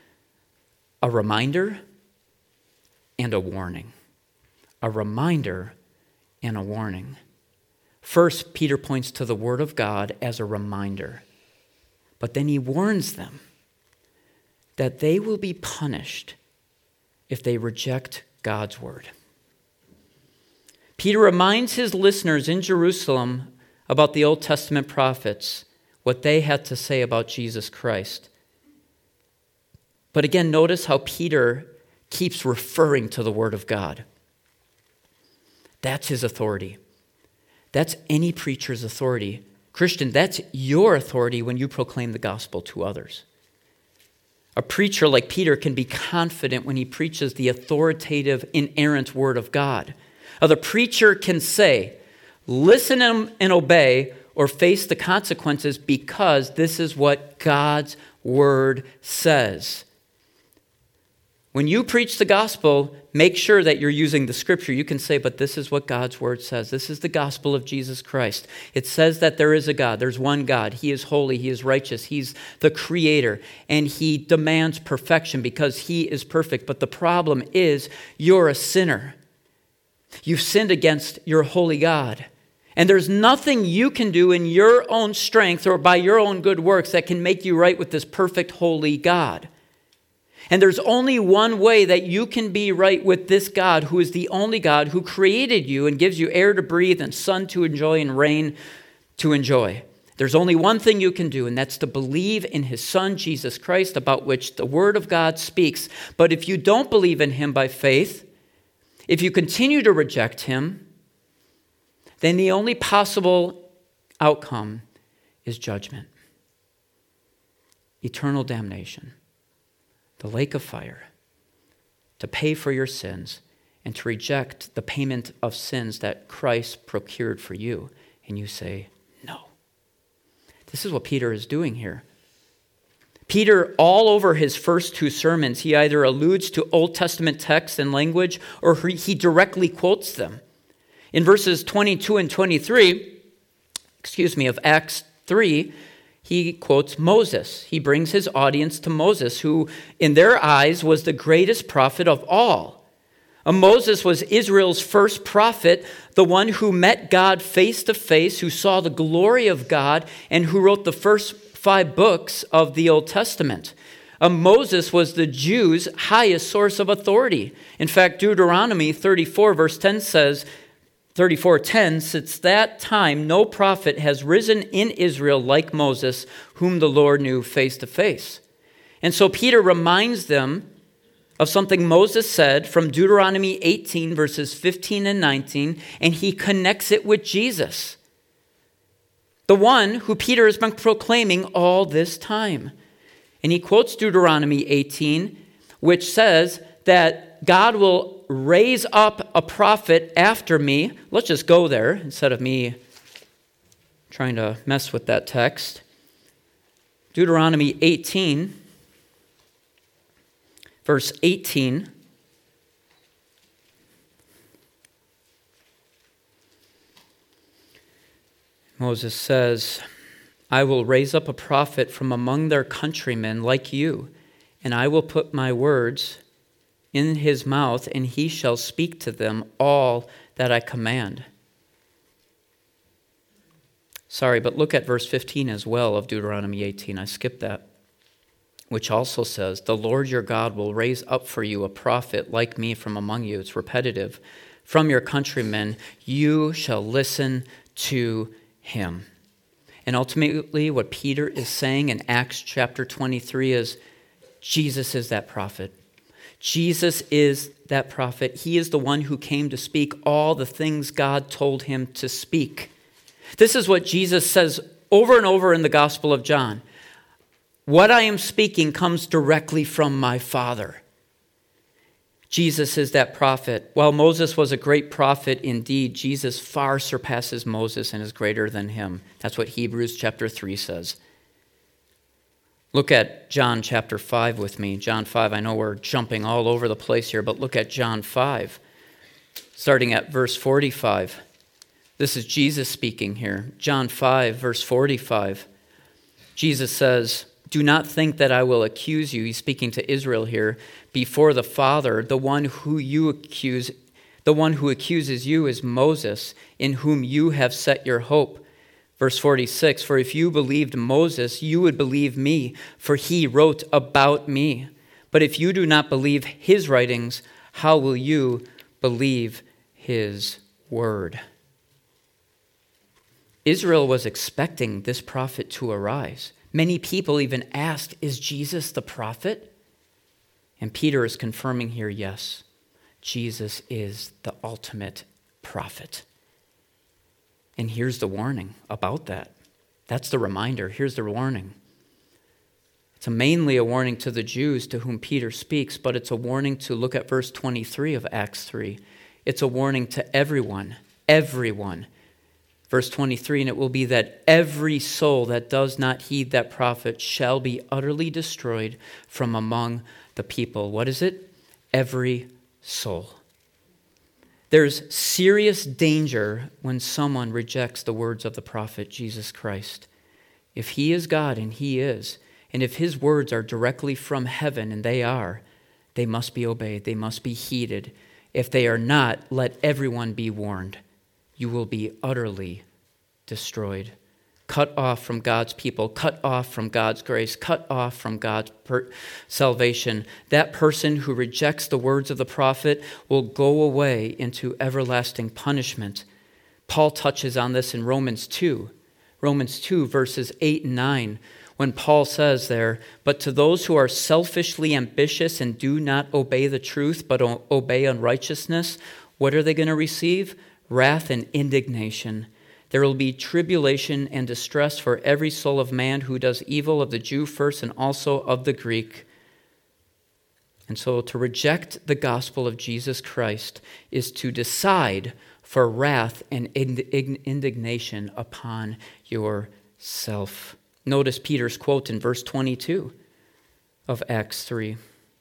Speaker 1: A reminder and a warning. A reminder and a warning. First, Peter points to the Word of God as a reminder. But then he warns them that they will be punished if they reject God's Word. Peter reminds his listeners in Jerusalem about the Old Testament prophets, what they had to say about Jesus Christ. But again, notice how Peter keeps referring to the Word of God. That's his authority. That's any preacher's authority. Christian, that's your authority when you proclaim the gospel to others. A preacher like Peter can be confident when he preaches the authoritative, inerrant Word of God. The preacher can say, listen and obey, or face the consequences because this is what God's Word says. When you preach the gospel, make sure that you're using the scripture. You can say, but this is what God's word says. This is the gospel of Jesus Christ. It says that there is a God. There's one God. He is holy. He is righteous. He's the creator. And he demands perfection because he is perfect. But the problem is you're a sinner. You've sinned against your holy God. And there's nothing you can do in your own strength or by your own good works that can make you right with this perfect, holy God. And there's only one way that you can be right with this God, who is the only God who created you and gives you air to breathe and sun to enjoy and rain to enjoy. There's only one thing you can do, and that's to believe in his Son, Jesus Christ, about which the Word of God speaks. But if you don't believe in him by faith, if you continue to reject him, then the only possible outcome is judgment, eternal damnation, the lake of fire, to pay for your sins and to reject the payment of sins that Christ procured for you. And you say, no. This is what Peter is doing here. Peter, all over his first two sermons, he either alludes to Old Testament texts and language, or he directly quotes them. In verses 22 and 23, of Acts 3, he quotes Moses. He brings his audience to Moses, who in their eyes was the greatest prophet of all. Moses was Israel's first prophet, the one who met God face to face, who saw the glory of God, and who wrote the first 5 books of the Old Testament. Moses was the Jews' highest source of authority. In fact, Deuteronomy 34, verse 10 says, 34:10, since that time no prophet has risen in Israel like Moses, whom the Lord knew face to face. And so Peter reminds them of something Moses said from Deuteronomy 18, verses 15 and 19, and he connects it with Jesus, the one who Peter has been proclaiming all this time. And he quotes Deuteronomy 18, which says that God will raise up a prophet after me. Let's just go there instead of me trying to mess with that text. Deuteronomy 18, verse 18. Moses says, I will raise up a prophet from among their countrymen like you, and I will put my words in his mouth, and he shall speak to them all that I command. Sorry, but look at verse 15 as well of Deuteronomy 18. I skipped that. Which also says, the Lord your God will raise up for you a prophet like me from among you. It's repetitive. From your countrymen, you shall listen to him. And ultimately, what Peter is saying in Acts chapter 23 is, Jesus is that prophet. Jesus is that prophet. He is the one who came to speak all the things God told him to speak. This is what Jesus says over and over in the Gospel of John. What I am speaking comes directly from my Father. Jesus is that prophet. While Moses was a great prophet indeed, Jesus far surpasses Moses and is greater than him. That's what Hebrews chapter 3 says. Look at John chapter 5 with me. John 5, I know we're jumping all over the place here, but look at John 5, starting at verse 45. This is Jesus speaking here. John 5, verse 45. Jesus says, do not think that I will accuse you, he's speaking to Israel here, before the Father. The one who accuses you is Moses, in whom you have set your hope. Verse 46, for if you believed Moses, you would believe me, for he wrote about me. But if you do not believe his writings, how will you believe his word? Israel was expecting this prophet to arise. Many people even asked, is Jesus the prophet? And Peter is confirming here, yes, Jesus is the ultimate prophet. And here's the warning about that. That's the reminder. Here's the warning. It's mainly a warning to the Jews to whom Peter speaks, but it's a warning to, look at verse 23 of Acts 3. It's a warning to everyone. Verse 23, and it will be that every soul that does not heed that prophet shall be utterly destroyed from among the people. What is it? Every soul. There's serious danger when someone rejects the words of the prophet Jesus Christ. If he is God, and he is, and if his words are directly from heaven, and they are, they must be obeyed, they must be heeded. If they are not, let everyone be warned. You will be utterly destroyed cut off from God's people, cut off from God's grace, cut off from God's salvation. That person who rejects the words of the prophet will go away into everlasting punishment. Paul touches on this in Romans 2, verses 8 and 9, when Paul says there, "But to those who are selfishly ambitious and do not obey the truth, but obey unrighteousness, what are they going to receive? Wrath and indignation. There will be tribulation and distress for every soul of man who does evil, of the Jew first and also of the Greek." And so to reject the gospel of Jesus Christ is to decide for wrath and indignation upon yourself. Notice Peter's quote in verse 22 of Acts 3.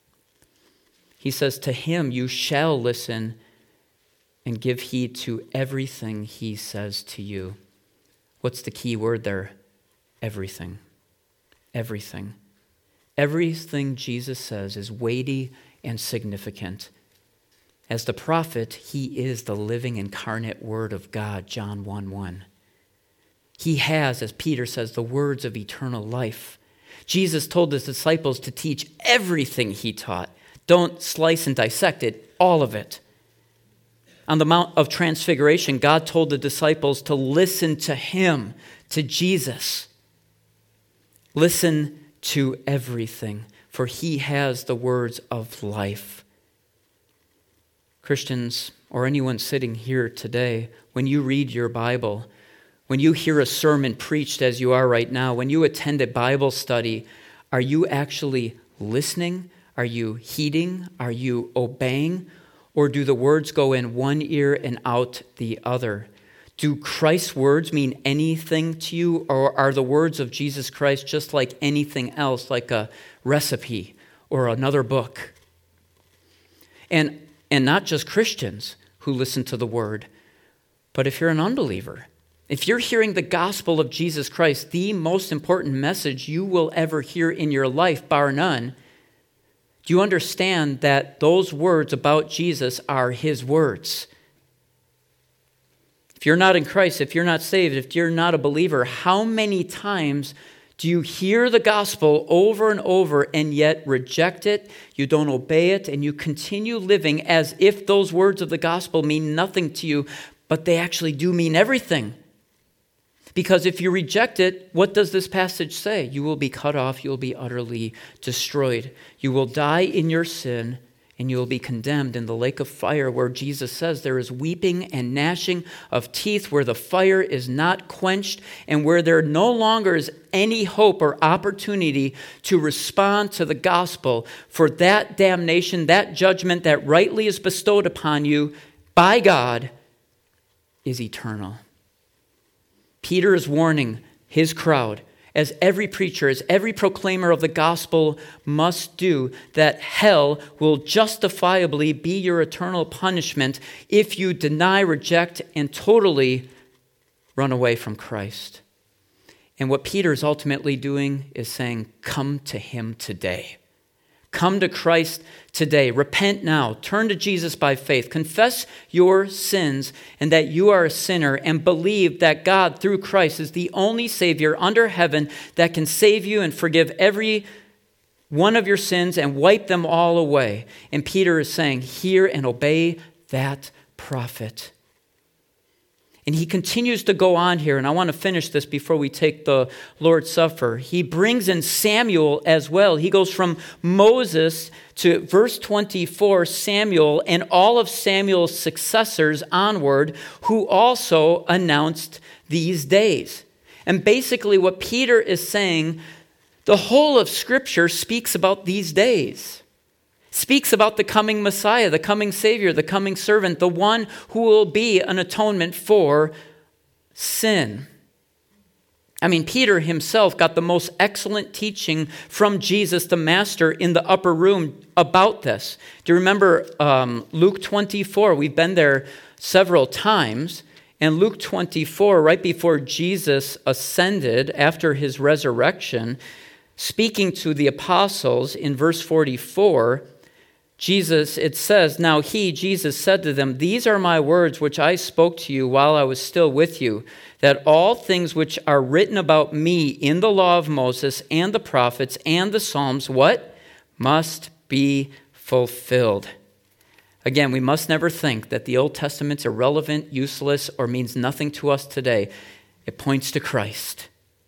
Speaker 1: He says, "To him you shall listen and give heed to everything he says to you." What's the key word there? Everything. Everything. Everything Jesus says is weighty and significant. As the prophet, he is the living incarnate word of God, John 1:1. He has, as Peter says, the words of eternal life. Jesus told his disciples to teach everything he taught. Don't slice and dissect it, all of it. On the Mount of Transfiguration, God told the disciples to listen to him, to Jesus. Listen to everything, for he has the words of life. Christians, or anyone sitting here today, when you read your Bible, when you hear a sermon preached as you are right now, when you attend a Bible study, are you actually listening? Are you heeding? Are you obeying? Or do the words go in one ear and out the other? Do Christ's words mean anything to you, or are the words of Jesus Christ just like anything else, like a recipe or another book? And not just Christians who listen to the word, but if you're an unbeliever, if you're hearing the gospel of Jesus Christ, the most important message you will ever hear in your life, bar none, do you understand that those words about Jesus are his words? If you're not in Christ, if you're not saved, if you're not a believer, how many times do you hear the gospel over and over and yet reject it, you don't obey it, and you continue living as if those words of the gospel mean nothing to you, but they actually do mean everything? Because if you reject it, what does this passage say? You will be cut off, you will be utterly destroyed. You will die in your sin, and you will be condemned in the lake of fire, where Jesus says there is weeping and gnashing of teeth, where the fire is not quenched, and where there no longer is any hope or opportunity to respond to the gospel. For that damnation, that judgment that rightly is bestowed upon you by God is eternal. Peter is warning his crowd, as every preacher, as every proclaimer of the gospel must do, that hell will justifiably be your eternal punishment if you deny, reject, and totally run away from Christ. And what Peter is ultimately doing is saying, come to him today. Come to Christ today. Repent now. Turn to Jesus by faith. Confess your sins and that you are a sinner, and believe that God, through Christ, is the only Savior under heaven that can save you and forgive every one of your sins and wipe them all away. And Peter is saying, hear and obey that prophet. And he continues to go on here, and I want to finish this before we take the Lord's Supper. He brings in Samuel as well. He goes from Moses to verse 24, Samuel, and all of Samuel's successors onward, who also announced these days. And basically what Peter is saying, the whole of Scripture speaks about these days. Speaks about the coming Messiah, the coming Savior, the coming servant, the one who will be an atonement for sin. I mean, Peter himself got the most excellent teaching from Jesus, the Master, in the upper room about this. Do you remember Luke 24? We've been there several times. And Luke 24, right before Jesus ascended after his resurrection, speaking to the apostles in verse 44, Jesus, it says, now he, Jesus, said to them, these are my words which I spoke to you while I was still with you, that all things which are written about me in the law of Moses and the prophets and the Psalms, what? Must be fulfilled. Again, we must never think that the Old Testament's irrelevant, useless, or means nothing to us today. It points to Christ.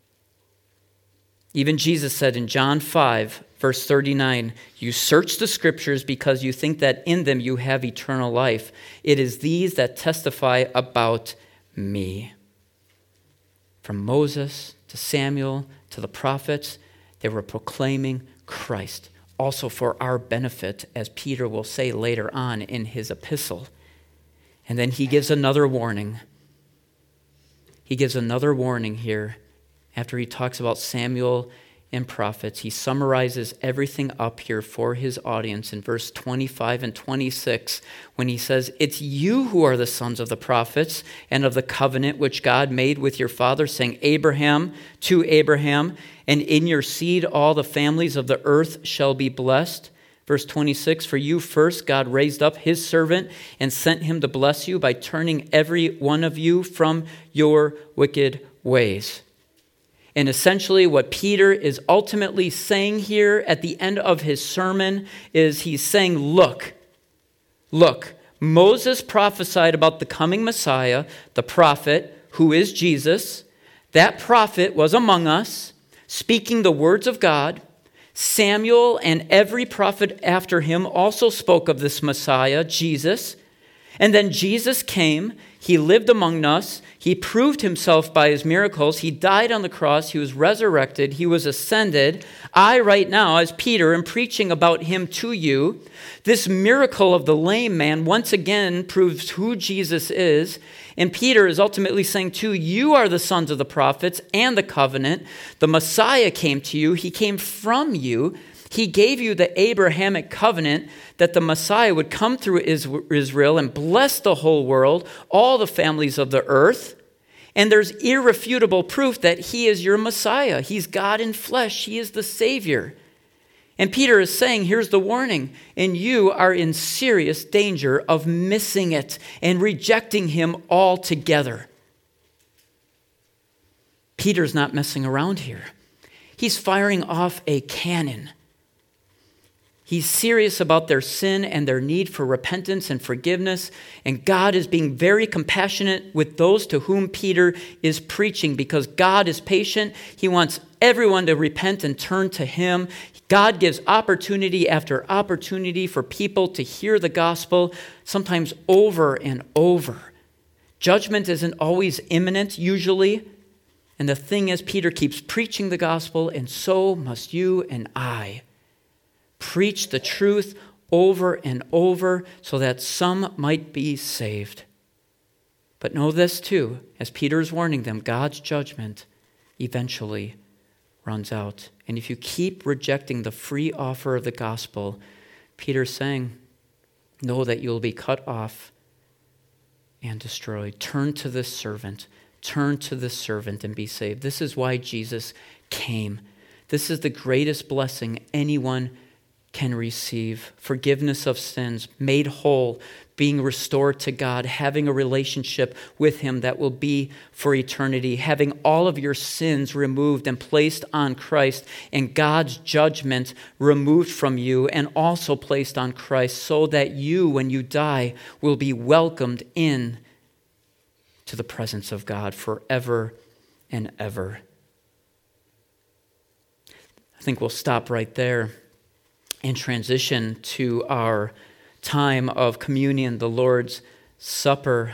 Speaker 1: Even Jesus said in John 5, verse 39, you search the scriptures because you think that in them you have eternal life. It is these that testify about me. From Moses to Samuel to the prophets, they were proclaiming Christ, also for our benefit, as Peter will say later on in his epistle. And then he gives another warning. He gives another warning here. After he talks about Samuel and prophets, he summarizes everything up here for his audience in verse 25 and 26 when he says, it's you who are the sons of the prophets and of the covenant which God made with your father, saying, Abraham, to Abraham, and in your seed all the families of the earth shall be blessed. Verse 26, for you first God raised up his servant and sent him to bless you by turning every one of you from your wicked ways. And essentially what Peter is ultimately saying here at the end of his sermon is he's saying, look, Moses prophesied about the coming Messiah, the prophet, who is Jesus. That prophet was among us, speaking the words of God. Samuel and every prophet after him also spoke of this Messiah, Jesus. And then Jesus came, he lived among us, he proved himself by his miracles, he died on the cross, he was resurrected, he was ascended. I right now, as Peter, am preaching about him to you. This miracle of the lame man once again proves who Jesus is. And Peter is ultimately saying too, you are the sons of the prophets and the covenant. The Messiah came to you, he came from you. He gave you the Abrahamic covenant that the Messiah would come through Israel and bless the whole world, all the families of the earth. And there's irrefutable proof that he is your Messiah. He's God in flesh. He is the Savior. And Peter is saying, here's the warning, and you are in serious danger of missing it and rejecting him altogether. Peter's not messing around here. He's firing off a cannon. He's serious about their sin and their need for repentance and forgiveness. And God is being very compassionate with those to whom Peter is preaching because God is patient. He wants everyone to repent and turn to him. God gives opportunity after opportunity for people to hear the gospel, sometimes over and over. Judgment isn't always imminent, usually. And the thing is, Peter keeps preaching the gospel, and so must you and I. Preach the truth over and over so that some might be saved. But know this too, as Peter is warning them, God's judgment eventually runs out. And if you keep rejecting the free offer of the gospel, Peter's saying, know that you'll be cut off and destroyed. Turn to this servant. Turn to this servant and be saved. This is why Jesus came. This is the greatest blessing anyone can receive. Forgiveness of sins, made whole, being restored to God, having a relationship with him that will be for eternity, having all of your sins removed and placed on Christ, and God's judgment removed from you and also placed on Christ, so that you, when you die, will be welcomed in to the presence of God forever and ever. I think we'll stop right there and transition to our time of communion, the Lord's Supper.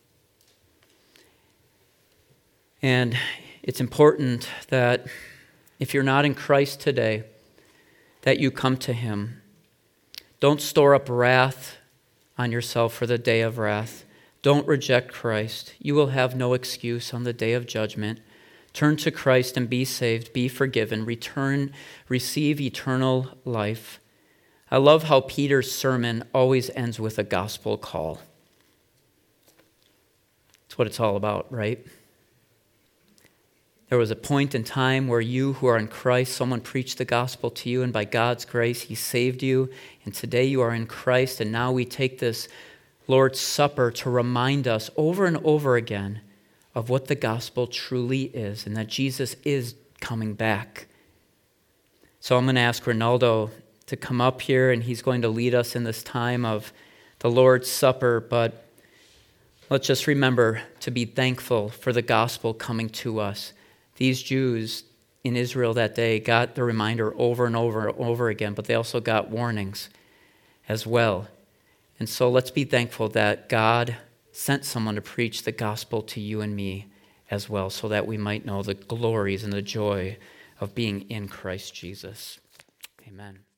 Speaker 1: And it's important that if you're not in Christ today, that you come to him. Don't store up wrath on yourself for the day of wrath. Don't reject Christ. You will have no excuse on the day of judgment. Turn to Christ and be saved, be forgiven, receive eternal life. I love how Peter's sermon always ends with a gospel call. That's what it's all about, right? There was a point in time where you who are in Christ, someone preached the gospel to you, and by God's grace, he saved you. And today you are in Christ, and now we take this Lord's Supper to remind us over and over again of what the gospel truly is, and that Jesus is coming back. So I'm going to ask Ronaldo to come up here, and he's going to lead us in this time of the Lord's Supper. But let's just remember to be thankful for the gospel coming to us. These Jews in Israel that day got the reminder over and over and over again, but they also got warnings as well. And so let's be thankful that God sent someone to preach the gospel to you and me as well, so that we might know the glories and the joy of being in Christ Jesus. Amen.